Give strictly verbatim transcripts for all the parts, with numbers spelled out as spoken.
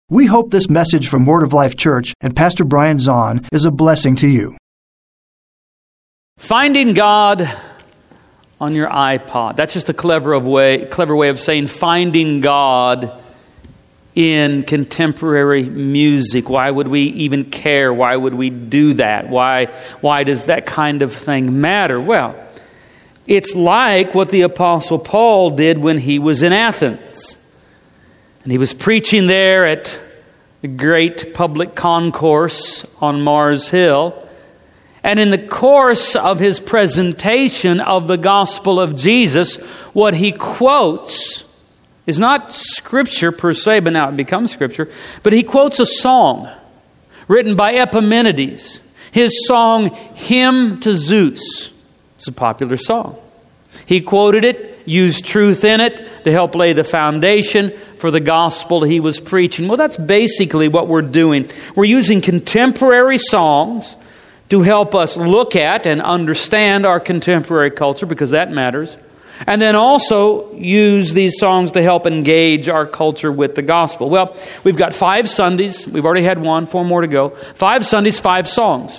We hope this message from Word of Life Church and Pastor Brian Zahn is a blessing to you. Finding God on your iPod. That's just a clever way, clever way of saying finding God in contemporary music. Why would we even care? Why would we do that? Why, why does that kind of thing matter? Well, it's like what the Apostle Paul did when he was in Athens. And he was preaching there at the great public concourse on Mars Hill. And in the course of his presentation of the gospel of Jesus, what he quotes is not scripture per se, but now it becomes scripture. But he quotes a song written by Epimenides. His song, Hymn to Zeus. It's a popular song. He quoted it, used truth in it to help lay the foundation for the gospel he was preaching. Well, that's basically what we're doing. We're using contemporary songs to help us look at and understand our contemporary culture, because that matters. And then also use these songs to help engage our culture with the gospel. Well, we've got five Sundays. We've already had one, four more to go. Five Sundays, five songs.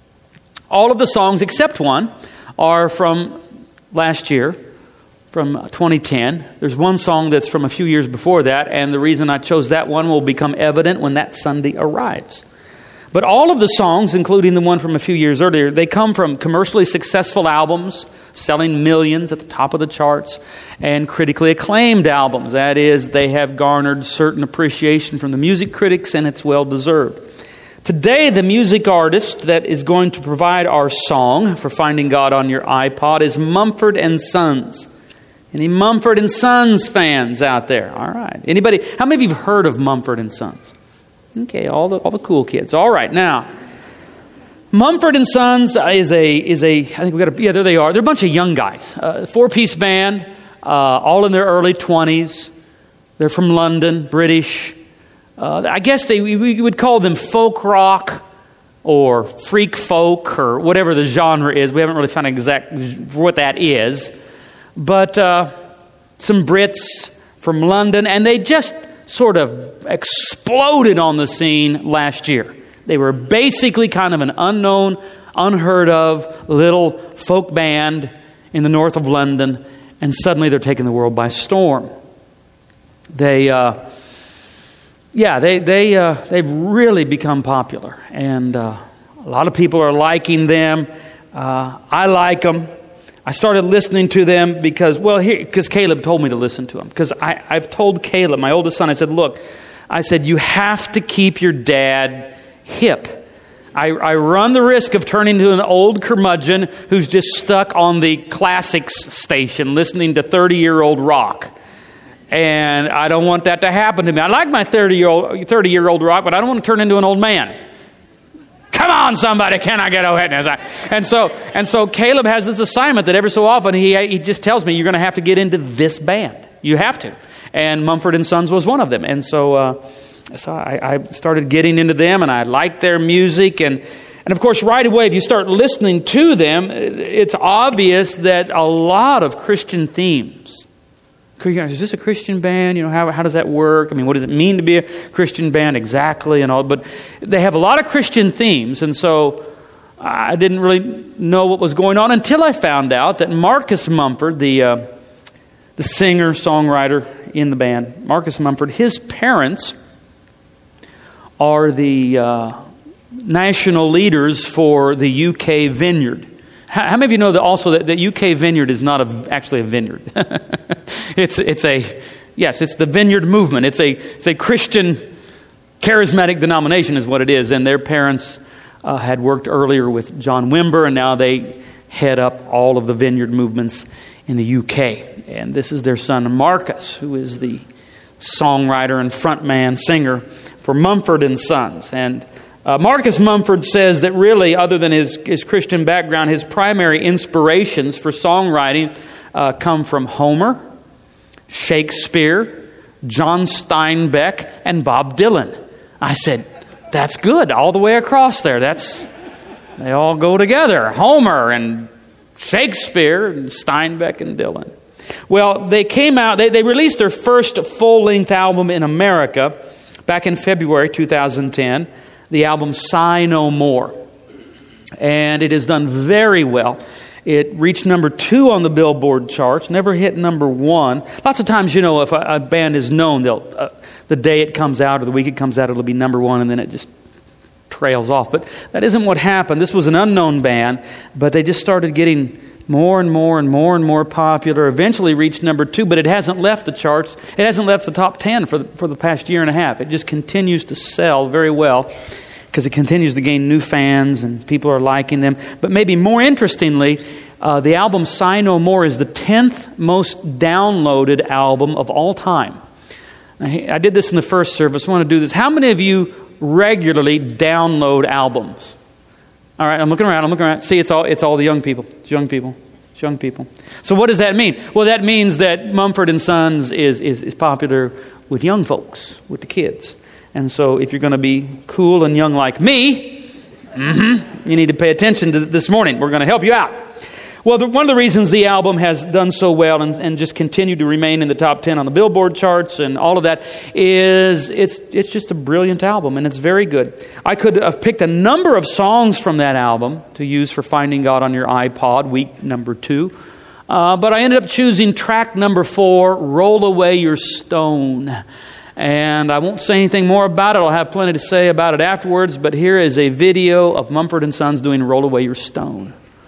All of the songs except one are from last year, from twenty ten. There's one song that's from a few years before that, and the reason I chose that one will become evident when that Sunday arrives. But all of the songs, including the one from a few years earlier, they come from commercially successful albums, selling millions at the top of the charts, and critically acclaimed albums. That is, they have garnered certain appreciation from the music critics, and it's well-deserved. Today, the music artist that is going to provide our song for Finding God on Your iPod is Mumford and Sons. Any Mumford and Sons fans out there? All right. Anybody? How many of you have heard of Mumford and Sons? Okay, all the all the cool kids. All right, now Mumford and Sons is a is a I think we got a yeah there they are. They're a bunch of young guys, uh, four piece band, uh, all in their early twenties. They're from London, British. Uh, I guess they we would call them folk rock or freak folk or whatever the genre is. We haven't really found exact what that is, but uh, some Brits from London, and they just sort of exploded on the scene last year. They were basically kind of an unknown, unheard of little folk band in the north of London, and suddenly they're taking the world by storm. They, uh, yeah, they they uh, they've really become popular, and uh, a lot of people are liking them. Uh, I like them. I started listening to them because, well, here, because Caleb told me to listen to them. Because I, I've told Caleb, my oldest son, I said, look, I said, you have to keep your dad hip. I, I run the risk of turning into an old curmudgeon who's just stuck on the classics station listening to thirty-year-old rock. And I don't want that to happen to me. I like my thirty-year-old thirty-year-old rock, but I don't want to turn into an old man. Come on, somebody, can I get a witness? And so, and so Caleb has this assignment that every so often he he just tells me, you're going to have to get into this band. You have to. And Mumford and Sons was one of them. And so, uh, so I, I started getting into them, and I liked their music. And, and of course, right away, if you start listening to them, it's obvious that a lot of Christian themes. Is this a Christian band? You know, how how does that work? I mean, what does it mean to be a Christian band exactly and all? But they have a lot of Christian themes, and so I didn't really know what was going on until I found out that Marcus Mumford, the uh, the singer songwriter in the band, Marcus Mumford, his parents are the uh, national leaders for the U K Vineyard. How, how many of you know that also that the U K Vineyard is not a, actually a vineyard? It's it's a yes, it's the Vineyard movement. It's a it's a Christian charismatic denomination is what it is. And their parents uh, had worked earlier with John Wimber, and now they head up all of the Vineyard movements in the U K. And this is their son Marcus, who is the songwriter and frontman singer for Mumford and Sons. And uh, Marcus Mumford says that really, other than his his Christian background, his primary inspirations for songwriting uh, come from Homer, Shakespeare, John Steinbeck, and Bob Dylan. I said, that's good, all the way across there. That's they all go together. Homer and Shakespeare and Steinbeck and Dylan. Well, they came out, they, they released their first full-length album in America Back in February two thousand ten, the album Sigh No More. And it has done very well. It reached number two on the Billboard charts, never hit number one. Lots of times, you know, if a, a band is known, they'll uh, the day it comes out or the week it comes out, it'll be number one, and then it just trails off. But that isn't what happened. This was an unknown band, but they just started getting more and more and more and more popular, eventually reached number two, but it hasn't left the charts. It hasn't left the top ten for the, for the past year and a half. It just continues to sell very well because it continues to gain new fans and people are liking them. But maybe more interestingly, uh, the album Sigh No More is the tenth most downloaded album of all time. I, I did this in the first service. I want to do this. How many of you regularly download albums? All right, I'm looking around, I'm looking around. See, it's all it's all the young people. It's young people. It's young people. So what does that mean? Well, that means that Mumford and Sons is, is, is popular with young folks, with the kids. And so if you're going to be cool and young like me, mm-hmm, you need to pay attention to this morning. We're going to help you out. Well, the, one of the reasons the album has done so well and, and just continued to remain in the top ten on the Billboard charts and all of that is it's it's just a brilliant album, and it's very good. I could have picked a number of songs from that album to use for Finding God on Your iPod, week number two. Uh, but I ended up choosing track number four, Roll Away Your Stone. And I won't say anything more about it. I'll have plenty to say about it afterwards. But here is a video of Mumford and Sons doing Roll Away Your Stone.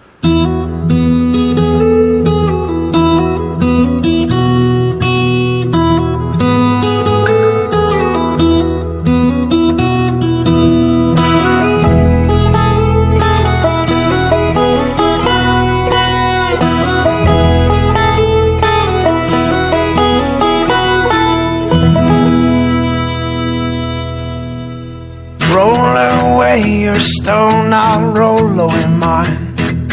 Your stone, I'll roll away mine.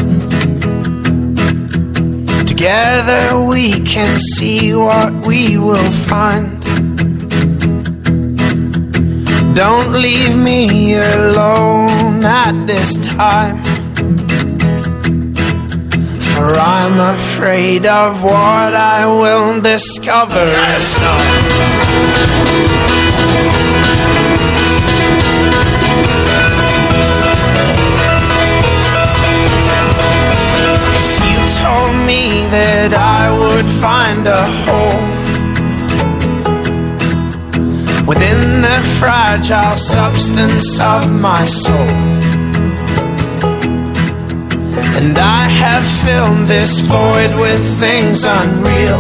Together we can see what we will find. Don't leave me alone at this time, for I'm afraid of what I will discover inside. Told me that I would find a hole within the fragile substance of my soul, and I have filled this void with things unreal,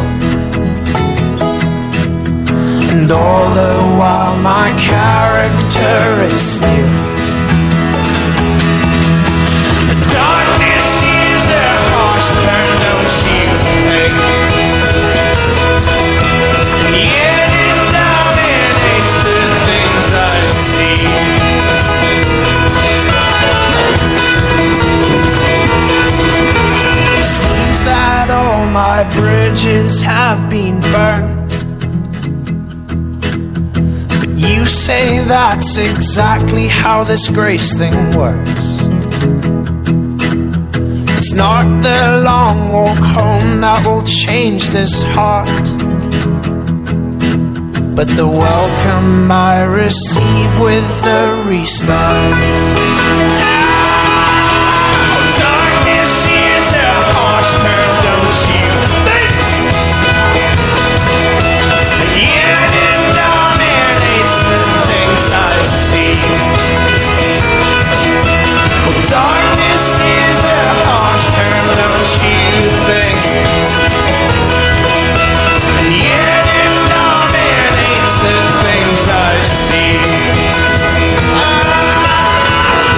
and all the while my character it steals. Turn, don't you think? And yet it dominates the things I see. It seems that all my bridges have been burned, but you say that's exactly how this grace thing works. It's not the long walk home that will change this heart, but the welcome I receive with the restart. Oh, darkness is a harsh term, don't you think? And yet it dominates the things I see. Oh, darkness is a harsh term, don't you think? And yet it dominates the things I see. Ah,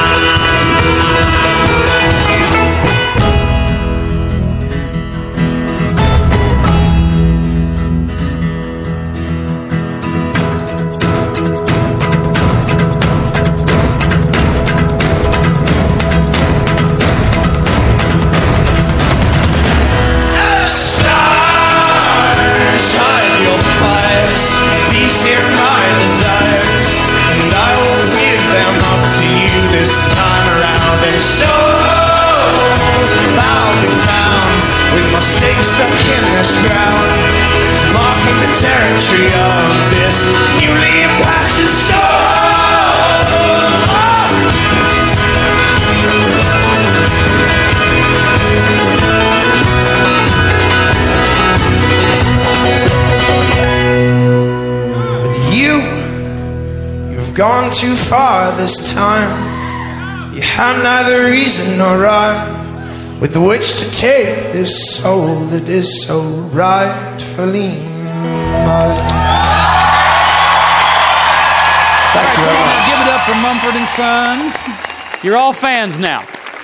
gone too far this time. You have neither reason nor rhyme with which to take this soul that is so rightfully mine. Thank you very much. Give it up for Mumford and Sons. You're all fans now.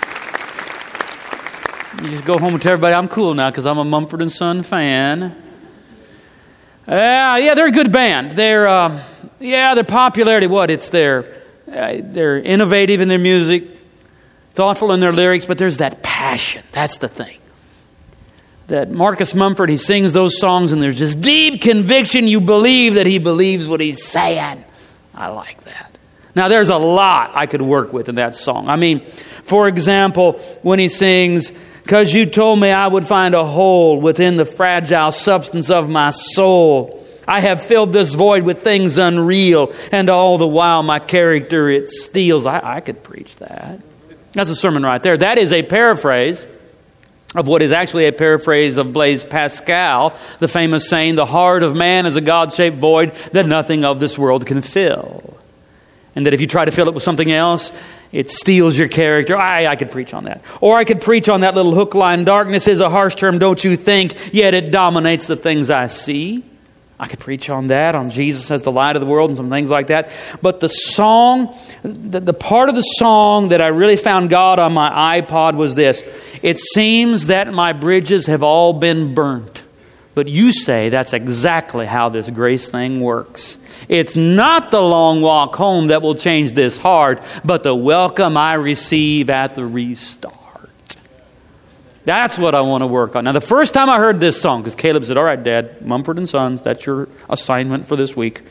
You just go home and tell everybody I'm cool now because I'm a Mumford and Son fan. Uh, yeah, they're a good band. They're um, yeah, their popularity. What? It's their uh, they're innovative in their music, thoughtful in their lyrics, but there's that passion. That's the thing. That Marcus Mumford, he sings those songs, and there's just deep conviction. You believe that he believes what he's saying. I like that. Now, there's a lot I could work with in that song. I mean, for example, when he sings, "'Cause you told me I would find a hole within the fragile substance of my soul. I have filled this void with things unreal, and all the while my character it steals." I, I could preach that. That's a sermon right there. That is a paraphrase of what is actually a paraphrase of Blaise Pascal, the famous saying, "The heart of man is a God-shaped void that nothing of this world can fill." And that if you try to fill it with something else, it steals your character. I, I could preach on that. Or I could preach on that little hook line, "Darkness is a harsh term, don't you think? Yet it dominates the things I see." I could preach on that, on Jesus as the light of the world and some things like that. But the song, the, the part of the song that I really found God on my iPod was this. "It seems that my bridges have all been burnt. But you say that's exactly how this grace thing works. It's not the long walk home that will change this heart, but the welcome I receive at the restart." That's what I want to work on. Now, the first time I heard this song, because Caleb said, "All right, Dad, Mumford and Sons, that's your assignment for this week."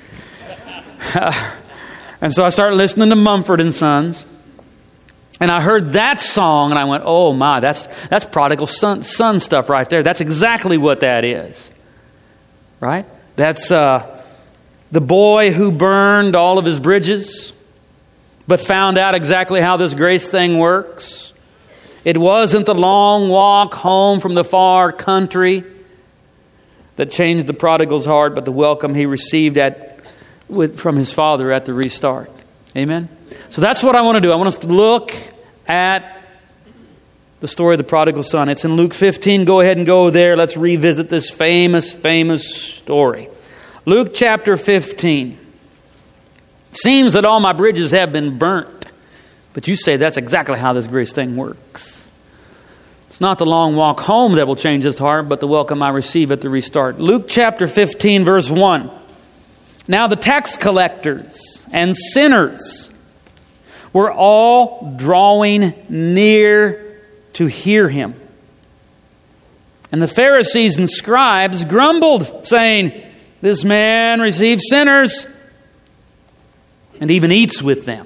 And so I started listening to Mumford and Sons. And I heard that song and I went, "Oh my, that's that's prodigal son, son stuff right there. That's exactly what that is." Right? That's uh, the boy who burned all of his bridges, but found out exactly how this grace thing works. It wasn't the long walk home from the far country that changed the prodigal's heart, but the welcome he received at with, from his father at the restart. Amen? So that's what I want to do. I want us to look at the story of the prodigal son. It's in Luke fifteen. Go ahead and go there. Let's revisit this famous, famous story. Luke chapter fifteen. "Seems that all my bridges have been burnt. But you say that's exactly how this grace thing works. It's not the long walk home that will change his heart, but the welcome I receive at the restart." Luke chapter fifteen, verse one. "Now the tax collectors and sinners were all drawing near to hear him. And the Pharisees and scribes grumbled, saying, 'This man receives sinners and even eats with them.'"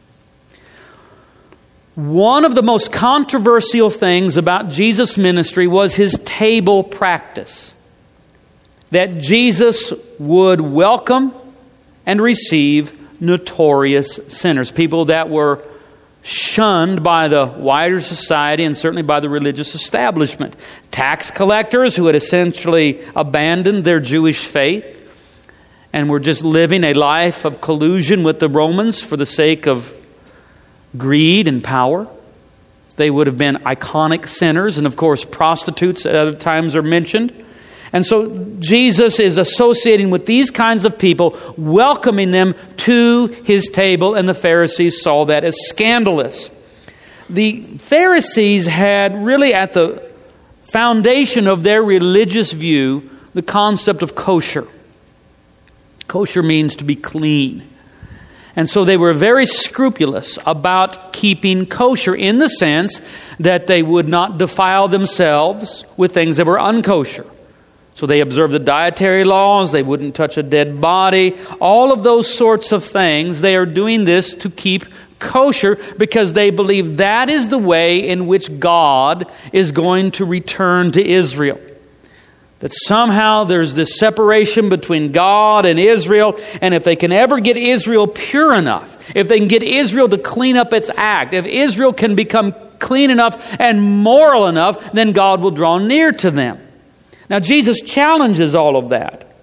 One of the most controversial things about Jesus' ministry was his table practice. That Jesus would welcome and receive notorious sinners, people that were shunned by the wider society and certainly by the religious establishment. Tax collectors who had essentially abandoned their Jewish faith and were just living a life of collusion with the Romans for the sake of greed and power. They would have been iconic sinners, and of course prostitutes at other times are mentioned. And so Jesus is associating with these kinds of people, welcoming them to his table, and the Pharisees saw that as scandalous. The Pharisees had really at the foundation of their religious view the concept of kosher. Kosher means to be clean. And so they were very scrupulous about keeping kosher in the sense that they would not defile themselves with things that were unkosher. So they observed the dietary laws, they wouldn't touch a dead body, all of those sorts of things. They are doing this to keep kosher because they believe that is the way in which God is going to return to Israel. That somehow there's this separation between God and Israel, and if they can ever get Israel pure enough, if they can get Israel to clean up its act, if Israel can become clean enough and moral enough, then God will draw near to them. Now Jesus challenges all of that.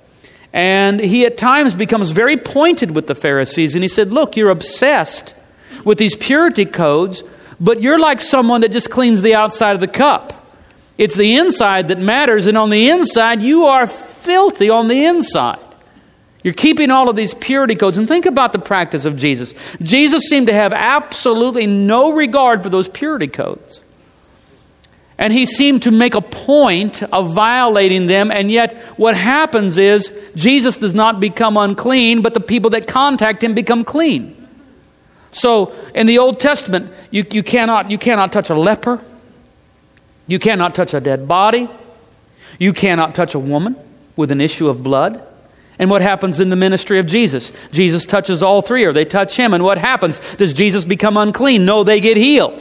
And he at times becomes very pointed with the Pharisees. And he said, look, you're obsessed with these purity codes, but you're like someone that just cleans the outside of the cup. It's the inside that matters, and on the inside, you are filthy on the inside. You're keeping all of these purity codes. And think about the practice of Jesus. Jesus seemed to have absolutely no regard for those purity codes. And he seemed to make a point of violating them, and yet what happens is Jesus does not become unclean, but the people that contact him become clean. So in the Old Testament, you, you cannot you cannot touch a leper. You cannot touch a dead body. You cannot touch a woman with an issue of blood. And what happens in the ministry of Jesus? Jesus touches all three, or they touch him. And what happens? Does Jesus become unclean? No, they get healed.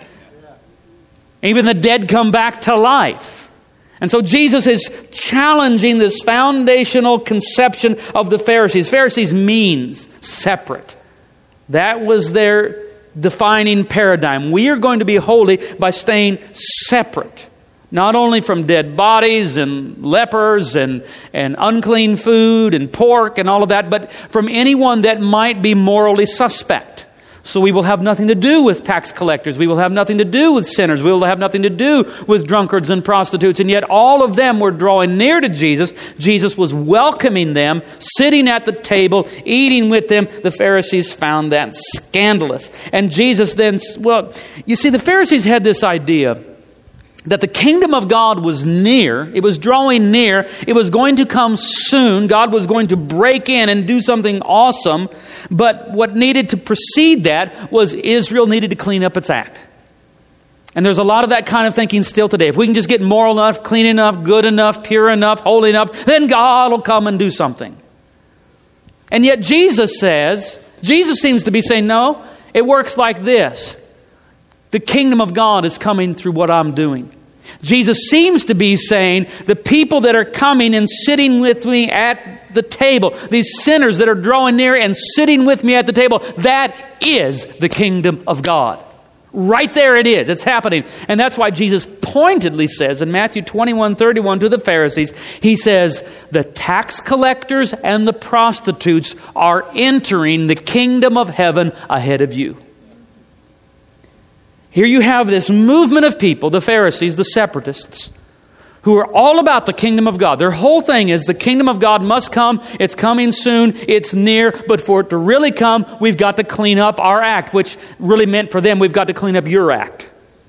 Even the dead come back to life. And so Jesus is challenging this foundational conception of the Pharisees. Pharisees means separate. That was their defining paradigm. We are going to be holy by staying separate. Not only from dead bodies and lepers and, and unclean food and pork and all of that, but from anyone that might be morally suspect. So we will have nothing to do with tax collectors. We will have nothing to do with sinners. We will have nothing to do with drunkards and prostitutes. And yet all of them were drawing near to Jesus. Jesus was welcoming them, sitting at the table, eating with them. The Pharisees found that scandalous. And Jesus then, well, you see, the Pharisees had this idea that the kingdom of God was near. It was drawing near. It was going to come soon. God was going to break in and do something awesome. But what needed to precede that was Israel needed to clean up its act. And there's a lot of that kind of thinking still today. If we can just get moral enough, clean enough, good enough, pure enough, holy enough, then God will come and do something. And yet Jesus says, Jesus seems to be saying, no, it works like this. The kingdom of God is coming through what I'm doing. Jesus seems to be saying, the people that are coming and sitting with me at the table, these sinners that are drawing near and sitting with me at the table, that is the kingdom of God. Right there it is. It's happening. And that's why Jesus pointedly says in Matthew twenty-one thirty-one to the Pharisees, he says, the tax collectors and the prostitutes are entering the kingdom of heaven ahead of you. Here you have this movement of people, the Pharisees, the separatists, who are all about the kingdom of God. Their whole thing is the kingdom of God must come. It's coming soon. It's near. But for it to really come, we've got to clean up our act, which really meant for them, we've got to clean up your act.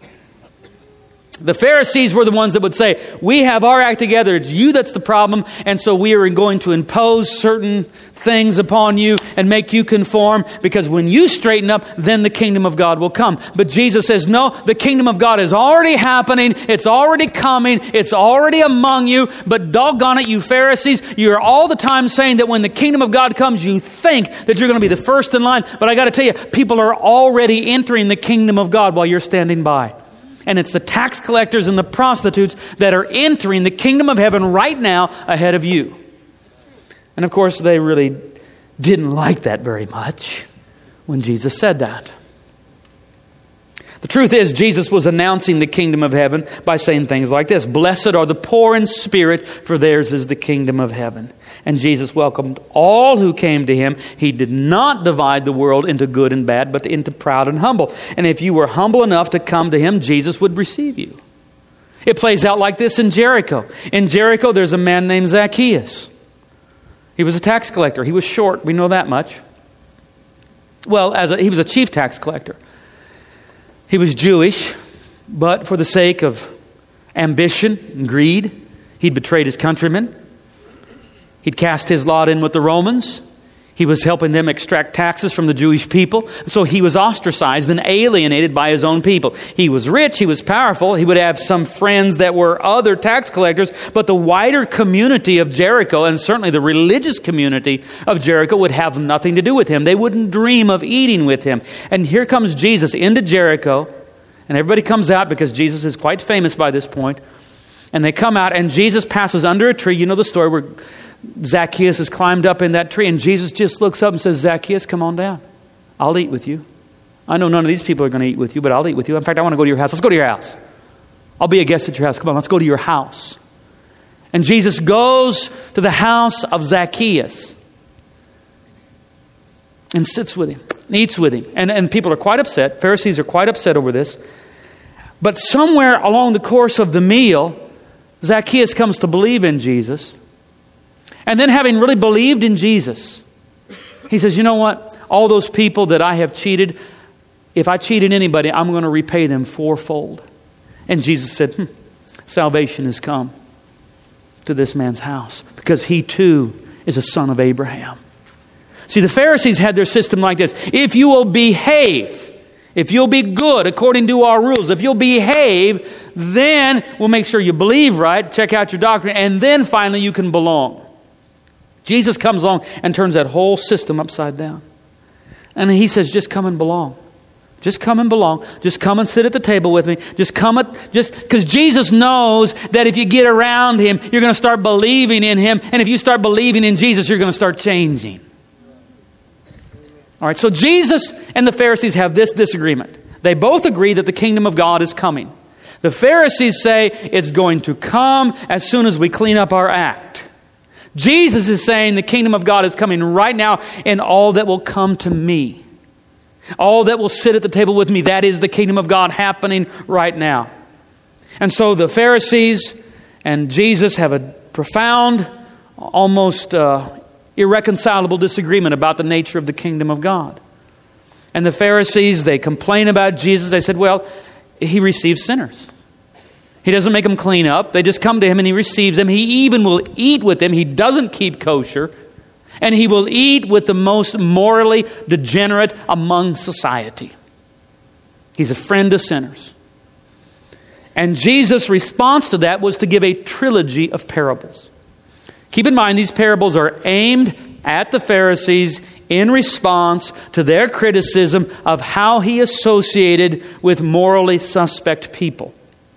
The Pharisees were the ones that would say, we have our act together. It's you that's the problem. And so we are going to impose certain things upon you and make you conform, because when you straighten up, then the kingdom of God will come. But Jesus says, no, the kingdom of God is already happening. It's already coming. It's already among you. But doggone it, you Pharisees, you're all the time saying that when the kingdom of God comes, you think that you're going to be the first in line. But I got to tell you, people are already entering the kingdom of God while you're standing by. And it's the tax collectors and the prostitutes that are entering the kingdom of heaven right now ahead of you. And of course, they really didn't like that very much when Jesus said that. The truth is, Jesus was announcing the kingdom of heaven by saying things like this: blessed are the poor in spirit, for theirs is the kingdom of heaven. And Jesus welcomed all who came to him. He did not divide the world into good and bad, but into proud and humble. And if you were humble enough to come to him, Jesus would receive you. It plays out like this in Jericho. In Jericho, there's a man named Zacchaeus. He was a tax collector. He was short. We know that much. Well, as a, he was a chief tax collector. He was Jewish, but for the sake of ambition and greed, he'd betrayed his countrymen. He'd cast his lot in with the Romans. He was helping them extract taxes from the Jewish people. So he was ostracized and alienated by his own people. He was rich. He was powerful. He would have some friends that were other tax collectors. But the wider community of Jericho, and certainly the religious community of Jericho, would have nothing to do with him. They wouldn't dream of eating with him. And here comes Jesus into Jericho. And everybody comes out because Jesus is quite famous by this point. And they come out and Jesus passes under a tree. You know the story where Zacchaeus has climbed up in that tree, and Jesus just looks up and says, Zacchaeus, come on down. I'll eat with you. I know none of these people are going to eat with you, but I'll eat with you. In fact, I want to go to your house. Let's go to your house. I'll be a guest at your house. Come on, let's go to your house. And Jesus goes to the house of Zacchaeus and sits with him, and eats with him. And, and people are quite upset. Pharisees are quite upset over this. But somewhere along the course of the meal, Zacchaeus comes to believe in Jesus. And then, having really believed in Jesus, he says, you know what? All those people that I have cheated, if I cheated anybody, I'm going to repay them fourfold. And Jesus said, hmm, salvation has come to this man's house because he too is a son of Abraham. See, the Pharisees had their system like this. If you will behave, if you'll be good according to our rules, if you'll behave, then we'll make sure you believe right, check out your doctrine, and then finally you can belong. Jesus comes along and turns that whole system upside down. And he says, just come and belong. Just come and belong. Just come and sit at the table with me. Just come at, just because Jesus knows that if you get around him, you're going to start believing in him. And if you start believing in Jesus, you're going to start changing. All right, so Jesus and the Pharisees have this disagreement. They both agree that the kingdom of God is coming. The Pharisees say it's going to come as soon as we clean up our act. Jesus is saying the kingdom of God is coming right now, and all that will come to me, all that will sit at the table with me, that is the kingdom of God happening right now. And so the Pharisees and Jesus have a profound, almost uh, irreconcilable disagreement about the nature of the kingdom of God. And the Pharisees, they complain about Jesus. They said, well, he receives sinners. He doesn't make them clean up. They just come to him and he receives them. He even will eat with them. He doesn't keep kosher. And he will eat with the most morally degenerate among society. He's a friend of sinners. And Jesus' response to that was to give a trilogy of parables. Keep in mind, these parables are aimed at the Pharisees in response to their criticism of how he associated with morally suspect people.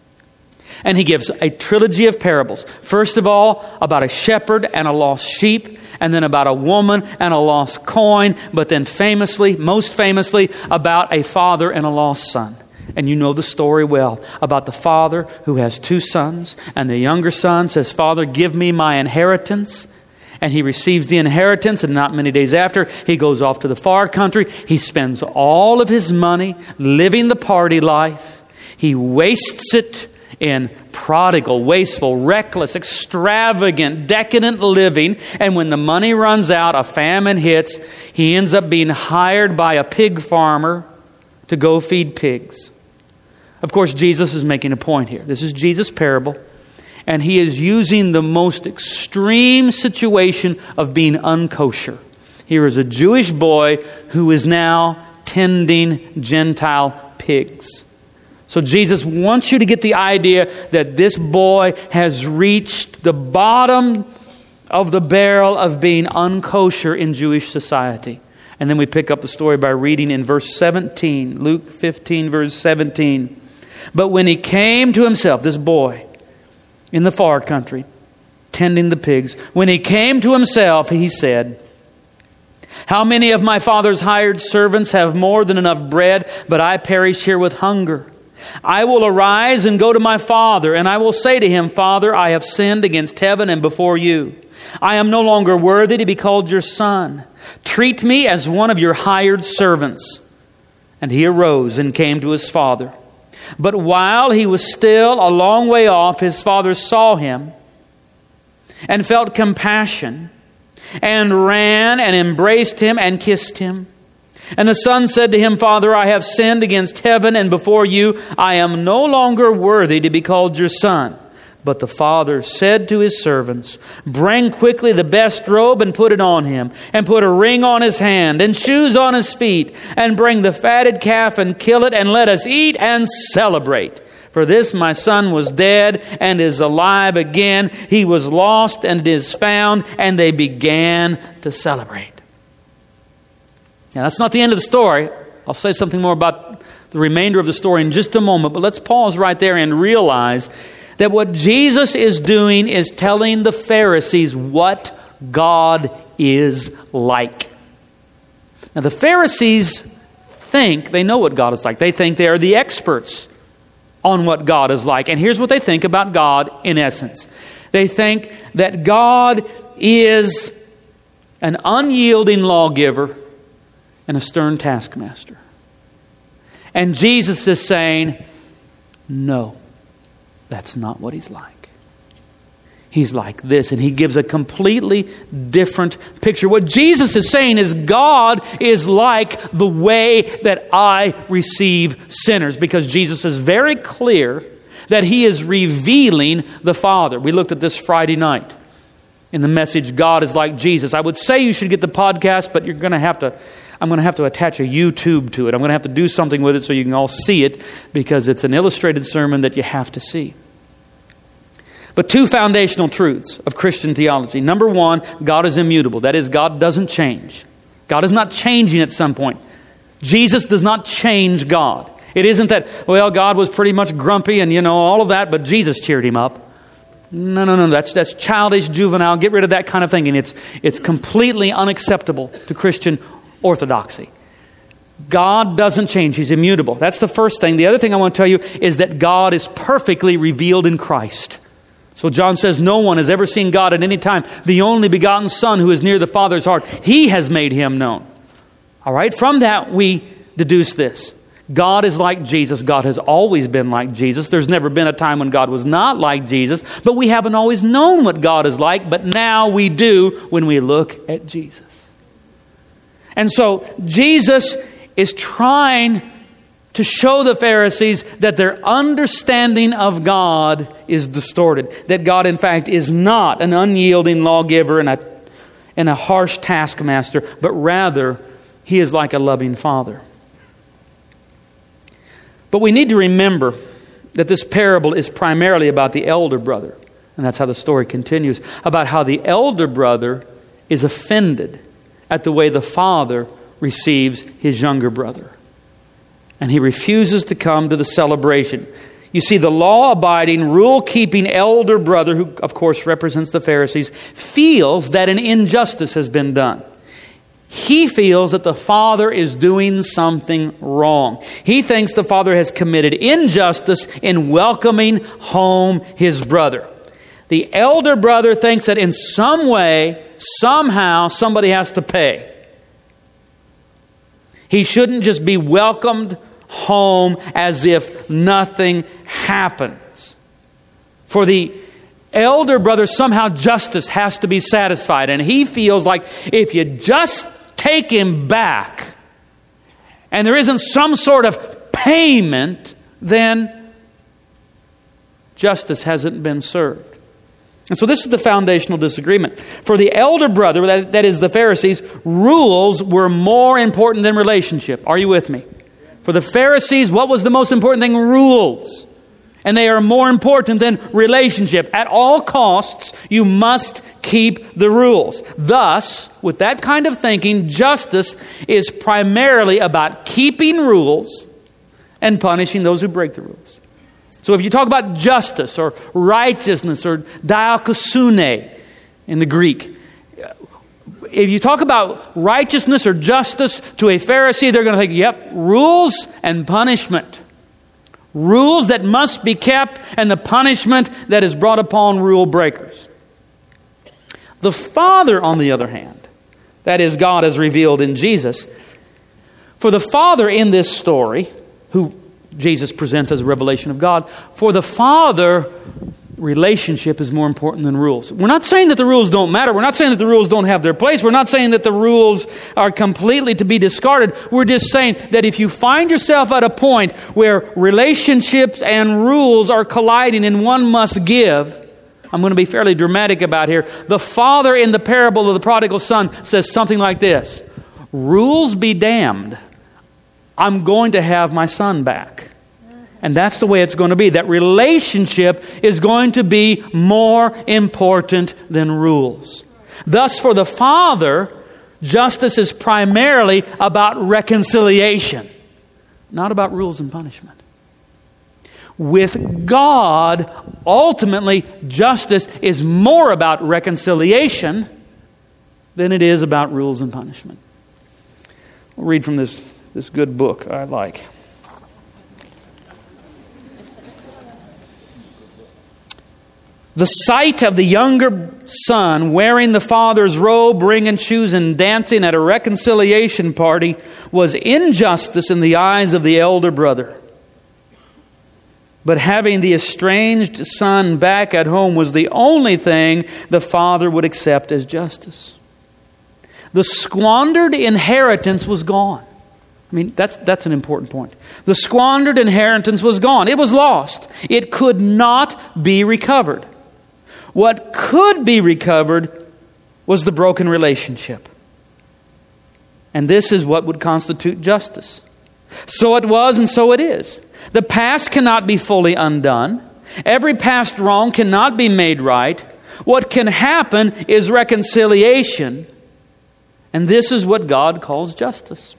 And he gives a trilogy of parables. First of all, about a shepherd and a lost sheep, and then about a woman and a lost coin, but then famously, most famously, about a father and a lost son. And you know the story well about the father who has two sons, and the younger son says, Father, give me my inheritance. And he receives the inheritance, and not many days after, he goes off to the far country. He spends all of his money living the party life. He wastes it in prodigal, wasteful, reckless, extravagant, decadent living. And when the money runs out, a famine hits, he ends up being hired by a pig farmer to go feed pigs. Of course, Jesus is making a point here. This is Jesus' parable. And he is using the most extreme situation of being unkosher. Here is a Jewish boy who is now tending Gentile pigs. So Jesus wants you to get the idea that this boy has reached the bottom of the barrel of being unkosher in Jewish society. And then we pick up the story by reading in verse seventeen, Luke fifteen, verse seventeen. But when he came to himself, this boy in the far country, tending the pigs, when he came to himself, he said, how many of my father's hired servants have more than enough bread, but I perish here with hunger? I will arise and go to my father, and I will say to him, Father, I have sinned against heaven and before you. I am no longer worthy to be called your son. Treat me as one of your hired servants. And he arose and came to his father. But while he was still a long way off, his father saw him and felt compassion and ran and embraced him and kissed him. And the son said to him, Father, I have sinned against heaven and before you. I am no longer worthy to be called your son. But the father said to his servants, bring quickly the best robe and put it on him, and put a ring on his hand and shoes on his feet, and bring the fatted calf and kill it, and let us eat and celebrate. For this my son was dead and is alive again. He was lost and is found. And they began to celebrate. Now, that's not the end of the story. I'll say something more about the remainder of the story in just a moment. But let's pause right there and realize that what Jesus is doing is telling the Pharisees what God is like. Now, the Pharisees think they know what God is like. They think they are the experts on what God is like. And here's what they think about God in essence. They think that God is an unyielding lawgiver and a stern taskmaster. And Jesus is saying, no, that's not what He's like. He's like this, and He gives a completely different picture. What Jesus is saying is God is like the way that I receive sinners, because Jesus is very clear that He is revealing the Father. We looked at this Friday night in the message, God is like Jesus. I would say you should get the podcast, but you're going to have to, I'm going to have to attach a YouTube to it. I'm going to have to do something with it so you can all see it, because it's an illustrated sermon that you have to see. But two foundational truths of Christian theology. Number one, God is immutable. That is, God doesn't change. God is not changing at some point. Jesus does not change God. It isn't that, well, God was pretty much grumpy and, you know, all of that, but Jesus cheered Him up. No, no, no, that's that's childish, juvenile. Get rid of that kind of thinking. It's, it's completely unacceptable to Christian orthodoxy. God doesn't change. He's immutable. That's the first thing. The other thing I want to tell you is that God is perfectly revealed in Christ. So John says, no one has ever seen God at any time. The only begotten Son who is near the Father's heart, He has made Him known. All right, from that we deduce this. God is like Jesus. God has always been like Jesus. There's never been a time when God was not like Jesus, but we haven't always known what God is like, but now we do when we look at Jesus. And so Jesus is trying to show the Pharisees that their understanding of God is distorted. That God, in fact, is not an unyielding lawgiver and a, and a harsh taskmaster, but rather He is like a loving Father. But we need to remember that this parable is primarily about the elder brother. And that's how the story continues. About how the elder brother is offended at the way the father receives his younger brother. And he refuses to come to the celebration. You see, the law-abiding, rule-keeping elder brother, who of course represents the Pharisees, feels that an injustice has been done. He feels that the father is doing something wrong. He thinks the father has committed injustice in welcoming home his brother. The elder brother thinks that in some way, somehow, somebody has to pay. He shouldn't just be welcomed home as if nothing happens. For the elder brother, somehow justice has to be satisfied. And he feels like if you just take him back and there isn't some sort of payment, then justice hasn't been served. And so this is the foundational disagreement. For the elder brother, that, that is the Pharisees, rules were more important than relationship. Are you with me? For the Pharisees, what was the most important thing? Rules. And they are more important than relationship. At all costs, you must keep the rules. Thus, with that kind of thinking, justice is primarily about keeping rules and punishing those who break the rules. So if you talk about justice or righteousness or diakosune in the Greek, if you talk about righteousness or justice to a Pharisee, they're going to think, yep, rules and punishment. Rules that must be kept and the punishment that is brought upon rule breakers. The Father, on the other hand, that is God as revealed in Jesus, for the Father in this story, who Jesus presents as a revelation of God, for the Father, relationship is more important than rules. We're not saying that the rules don't matter. We're not saying that the rules don't have their place. We're not saying that the rules are completely to be discarded. We're just saying that if you find yourself at a point where relationships and rules are colliding and one must give, I'm going to be fairly dramatic about here. The father in the parable of the prodigal son says something like this: rules be damned. I'm going to have my son back. And that's the way it's going to be. That relationship is going to be more important than rules. Thus, for the Father, justice is primarily about reconciliation, not about rules and punishment. With God, ultimately, justice is more about reconciliation than it is about rules and punishment. We'll read from this, this good book I like. The sight of the younger son wearing the father's robe, ring, and shoes and dancing at a reconciliation party was injustice in the eyes of the elder brother. But having the estranged son back at home was the only thing the father would accept as justice. The squandered inheritance was gone. I mean, that's, that's an important point. The squandered inheritance was gone. It was lost. It could not be recovered. What could be recovered was the broken relationship. And this is what would constitute justice. So it was and so it is. The past cannot be fully undone. Every past wrong cannot be made right. What can happen is reconciliation. And this is what God calls justice.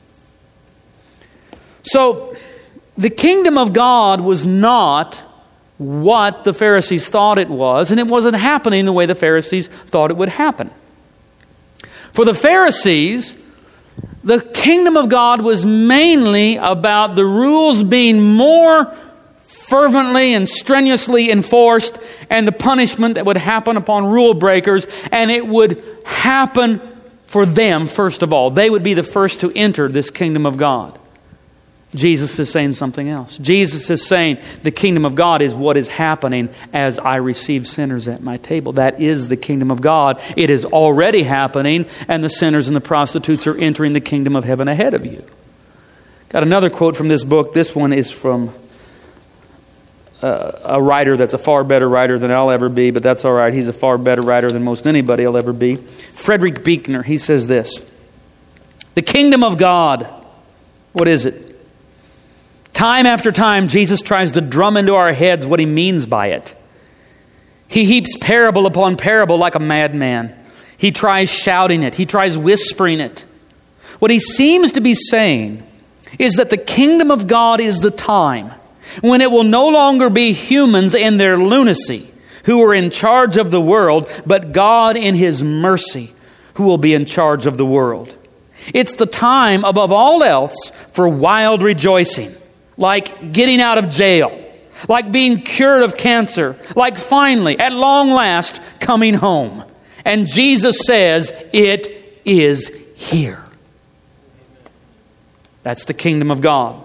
So, the kingdom of God was not what the Pharisees thought it was, and it wasn't happening the way the Pharisees thought it would happen. For the Pharisees, the kingdom of God was mainly about the rules being more fervently and strenuously enforced, and the punishment that would happen upon rule breakers, and it would happen for them first of all. They would be the first to enter this kingdom of God. Jesus is saying something else. Jesus is saying the kingdom of God is what is happening as I receive sinners at my table. That is the kingdom of God. It is already happening, and the sinners and the prostitutes are entering the kingdom of heaven ahead of you. Got another quote from this book. This one is from uh, a writer that's a far better writer than I'll ever be, but that's all right. He's a far better writer than most anybody will ever be. Frederick Buechner, he says this: the kingdom of God, what is it? Time after time, Jesus tries to drum into our heads what He means by it. He heaps parable upon parable like a madman. He tries shouting it. He tries whispering it. What He seems to be saying is that the kingdom of God is the time when it will no longer be humans in their lunacy who are in charge of the world, but God in His mercy who will be in charge of the world. It's the time, above all else, for wild rejoicing. Like getting out of jail, like being cured of cancer, like finally, at long last, coming home. And Jesus says, it is here. That's the kingdom of God.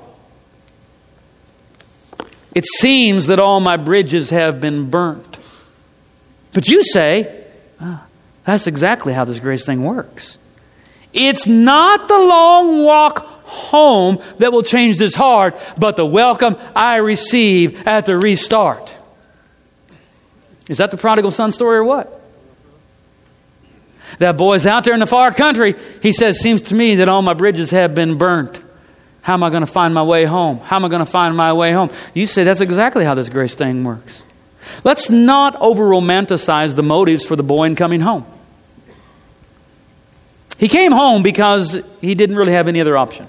It seems that all my bridges have been burnt. But you say, oh, that's exactly how this grace thing works. It's not the long walk home that will change this heart, but the welcome I receive at the restart. Is that the prodigal son story or what? That boy's out there in the far country. He says, seems to me that all my bridges have been burnt. How am I going to find my way home? How am I going to find my way home? You say that's exactly how this grace thing works. Let's not over-romanticize the motives for the boy in coming home. He came home because he didn't really have any other option.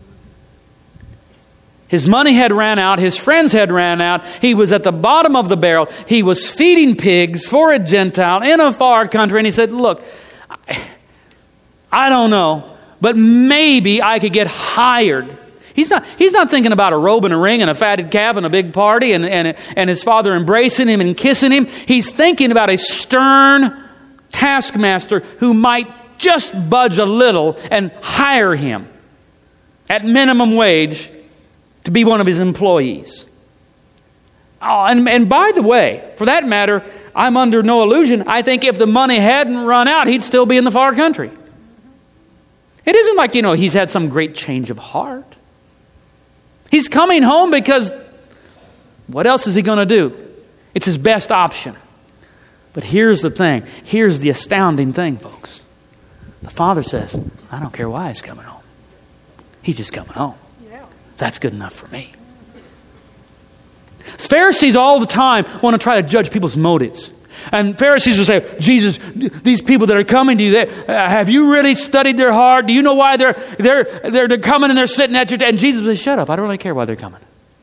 His money had ran out. His friends had ran out. He was at the bottom of the barrel. He was feeding pigs for a Gentile in a far country. And he said, look, I, I don't know, but maybe I could get hired. He's not, he's not thinking about a robe and a ring and a fatted calf and a big party and, and, and his father embracing him and kissing him. He's thinking about a stern taskmaster who might just budge a little and hire him at minimum wage to be one of his employees. Oh, and, and by the way, for that matter, I'm under no illusion. I think if the money hadn't run out, he'd still be in the far country. It isn't like, you know, he's had some great change of heart. He's coming home because what else is he going to do? It's his best option. But here's the thing. Here's the astounding thing, folks. The father says, I don't care why he's coming home. He's just coming home. That's good enough for me. Pharisees all the time want to try to judge people's motives. And Pharisees will say, Jesus, these people that are coming to you, they, uh, have you really studied their heart? Do you know why they're, they're, they're, they're coming and they're sitting at your table? And Jesus will say, shut up. I don't really care why they're coming.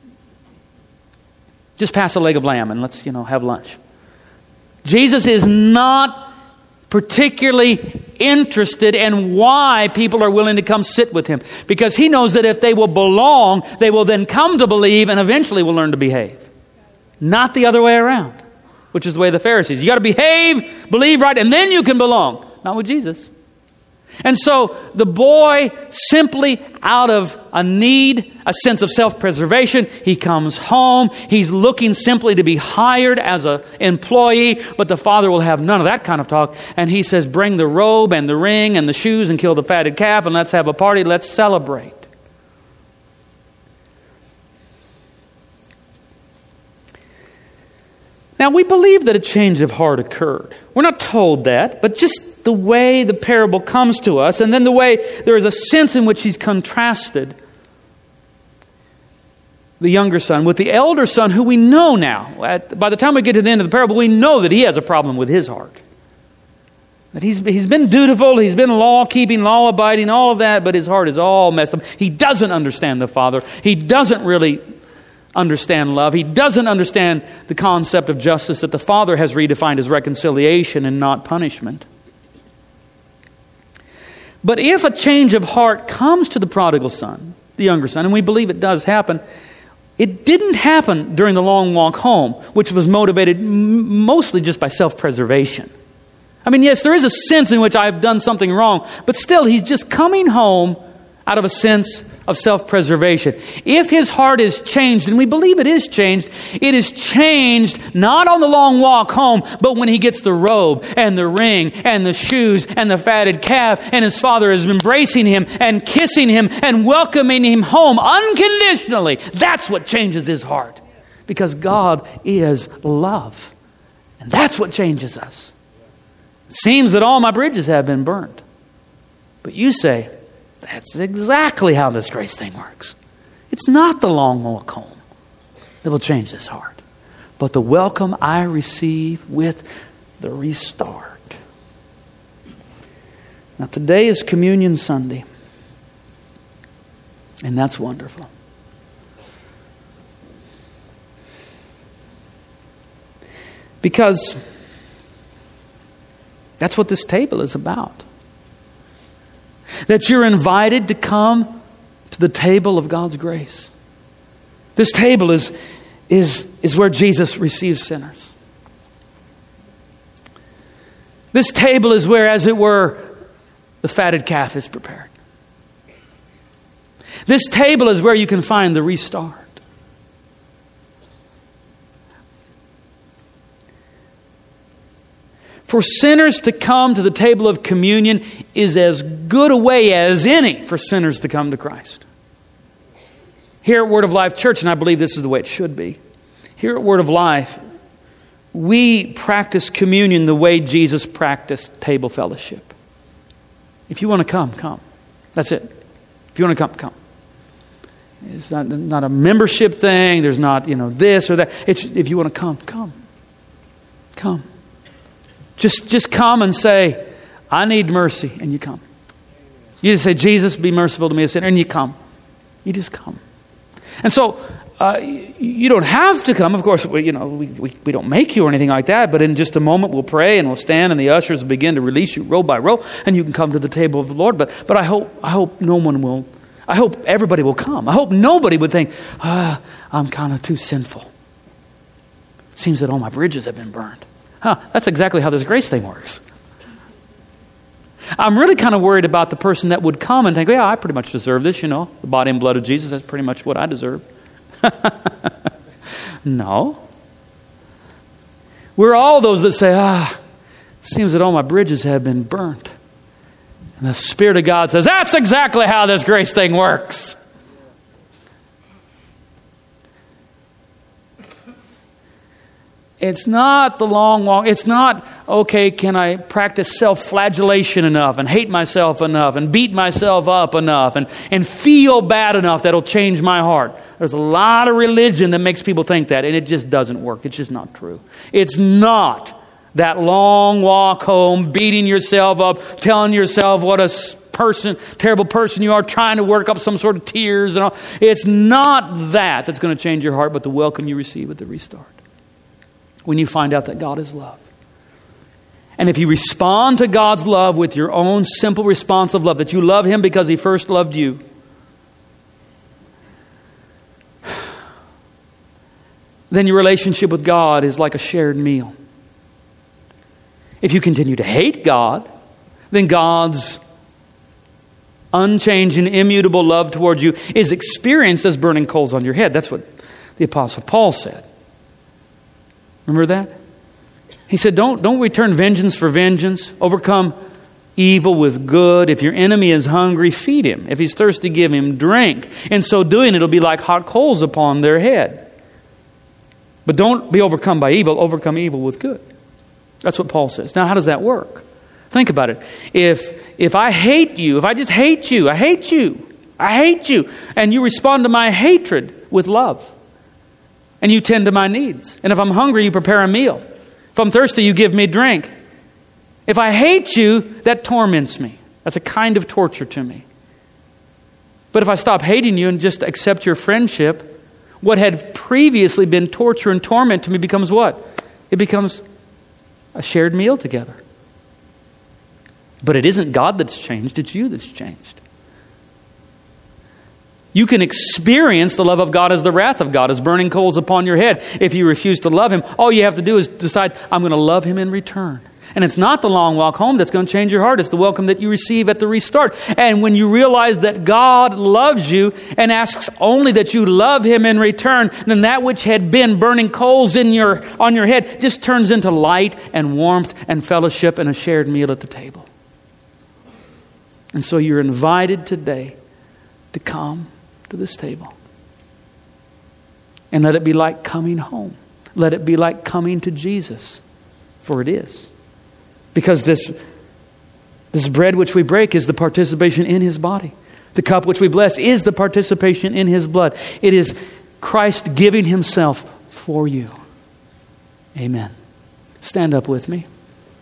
Just pass a leg of lamb and let's, you know, have lunch. Jesus is not particularly interested in why people are willing to come sit with him. Because he knows that if they will belong, they will then come to believe and eventually will learn to behave. Not the other way around. which is the way of the Pharisees. You got to behave, believe right, and then you can belong. Not with Jesus. And so the boy, simply out of a need, a sense of self-preservation, he comes home. He's looking simply to be hired as an employee, but the father will have none of that kind of talk. And he says, bring the robe and the ring and the shoes and kill the fatted calf and let's have a party. Let's celebrate. Now, we believe that a change of heart occurred. We're not told that, but just the way the parable comes to us, and then the way there is a sense in which he's contrasted the younger son with the elder son, who we know now. At, by the time we get to the end of the parable, we know that he has a problem with his heart. That he's, he's been dutiful, he's been law-keeping, law-abiding, all of that, but his heart is all messed up. He doesn't understand the Father. He doesn't really understand love. He doesn't understand the concept of justice that the Father has redefined as reconciliation and not punishment. But if a change of heart comes to the prodigal son, the younger son, and we believe it does happen, it didn't happen during the long walk home, which was motivated m- mostly just by self-preservation. I mean, yes, there is a sense in which I've done something wrong, but still he's just coming home out of a sense of self-preservation. If his heart is changed, and we believe it is changed, it is changed not on the long walk home, but when he gets the robe and the ring and the shoes and the fatted calf, and his father is embracing him and kissing him and welcoming him home unconditionally. That's what changes his heart. Because God is love. And that's what changes us. It seems that all my bridges have been burned. But you say, that's exactly how this grace thing works. It's not the long walk home that will change this heart, but the welcome I receive with the restart. Now, today is Communion Sunday, and that's wonderful. Because that's what this table is about. That you're invited to come to the table of God's grace. This table is, is, is where Jesus receives sinners. This table is where, as it were, the fatted calf is prepared. This table is where you can find the restart. For sinners to come to the table of communion is as good a way as any for sinners to come to Christ. Here at Word of Life Church, and I believe this is the way it should be, here at Word of Life, we practice communion the way Jesus practiced table fellowship. If you want to come, come. That's it. If you want to come, come. It's not, not a membership thing. There's not, you know, this or that. It's if you want to come, come. Come. Just, just come and say, I need mercy, and you come. You just say, Jesus, be merciful to me, a sinner, and you come. You just come. And so, uh, you don't have to come. Of course, we, you know, we, we, we don't make you or anything like that, but in just a moment we'll pray and we'll stand and the ushers will begin to release you row by row, and you can come to the table of the Lord. But but I hope I hope no one will, I hope everybody will come. I hope nobody would think, ah, I'm kind of too sinful. Seems that all my bridges have been burned. Huh, that's exactly how this grace thing works. I'm really kind of worried about the person that would come and think, yeah, I pretty much deserve this, you know. The body and blood of Jesus, that's pretty much what I deserve. No. We're all those that say, ah, it seems that all my bridges have been burnt. And the Spirit of God says, that's exactly how this grace thing works. It's not the long walk. It's not, okay, can I practice self-flagellation enough and hate myself enough and beat myself up enough and, and feel bad enough that'll change my heart. There's a lot of religion that makes people think that, and it just doesn't work. It's just not true. It's not that long walk home, beating yourself up, telling yourself what a person, terrible person you are, trying to work up some sort of tears and all. It's not that that's going to change your heart, but the welcome you receive at the restart. When you find out that God is love. And if you respond to God's love with your own simple response of love, that you love Him because He first loved you, then your relationship with God is like a shared meal. If you continue to hate God, then God's unchanging, immutable love towards you is experienced as burning coals on your head. That's what the Apostle Paul said. Remember that? He said, don't, don't return vengeance for vengeance. Overcome evil with good. If your enemy is hungry, feed him. If he's thirsty, give him drink. In so doing, it'll be like hot coals upon their head. But don't be overcome by evil. Overcome evil with good. That's what Paul says. Now, how does that work? Think about it. If if I hate you, if I just hate you, I hate you, I hate you, and you respond to my hatred with love, and you tend to my needs, and if I'm hungry, you prepare a meal. If I'm thirsty, you give me drink. If I hate you, that torments me. That's a kind of torture to me. But if I stop hating you and just accept your friendship, what had previously been torture and torment to me becomes what? It becomes a shared meal together. But it isn't God that's changed, it's you that's changed. You can experience the love of God as the wrath of God, as burning coals upon your head. If you refuse to love Him, all you have to do is decide, I'm going to love Him in return. And it's not the long walk home that's going to change your heart. It's the welcome that you receive at the restart. And when you realize that God loves you and asks only that you love Him in return, then that which had been burning coals in your on your head just turns into light and warmth and fellowship and a shared meal at the table. And so you're invited today to come to this table. And let it be like coming home. Let it be like coming to Jesus. For it is. Because this, this bread which we break is the participation in His body. The cup which we bless is the participation in His blood. It is Christ giving Himself for you. Amen. Stand up with me.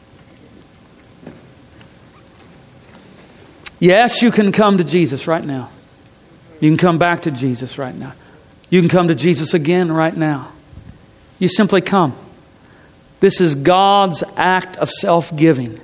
Yes, you can come to Jesus right now. You can come back to Jesus right now. You can come to Jesus again right now. You simply come. This is God's act of self-giving.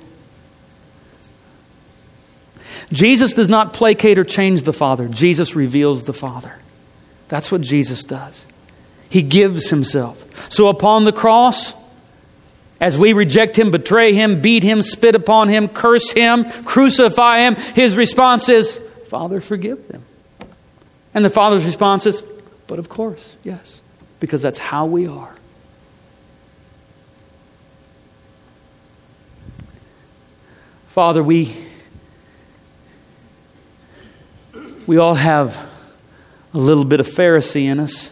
Jesus does not placate or change the Father. Jesus reveals the Father. That's what Jesus does. He gives Himself. So upon the cross, as we reject Him, betray Him, beat Him, spit upon Him, curse Him, crucify Him, His response is, Father, forgive them. And the Father's response is, but of course, yes, because that's how we are. Father, we, we all have a little bit of Pharisee in us.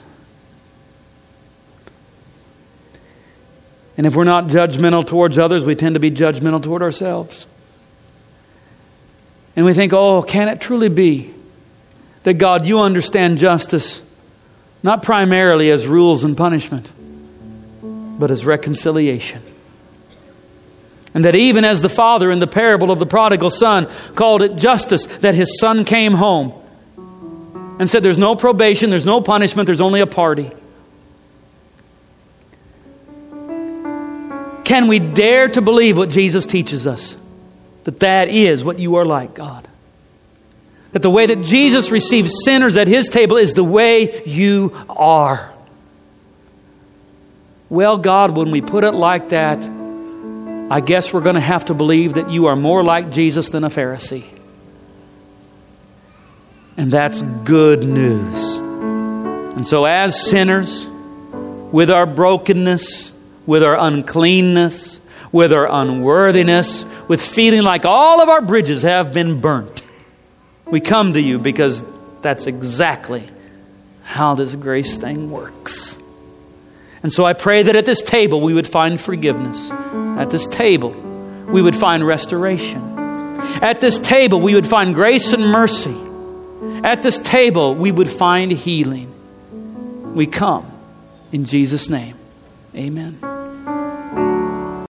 And if we're not judgmental towards others, we tend to be judgmental toward ourselves. And we think, oh, can it truly be that God, you understand justice not primarily as rules and punishment, but as reconciliation? And that even as the father in the parable of the prodigal son called it justice, that his son came home and said there's no probation, there's no punishment, there's only a party. Can we dare to believe what Jesus teaches us? That that is what you are like, God. That the way that Jesus receives sinners at His table is the way you are. Well, God, when we put it like that, I guess we're going to have to believe that you are more like Jesus than a Pharisee. And that's good news. And so as sinners, with our brokenness, with our uncleanness, with our unworthiness, with feeling like all of our bridges have been burnt, we come to you because that's exactly how this grace thing works. And so I pray that at this table we would find forgiveness. At this table we would find restoration. At this table we would find grace and mercy. At this table we would find healing. We come in Jesus' name. Amen.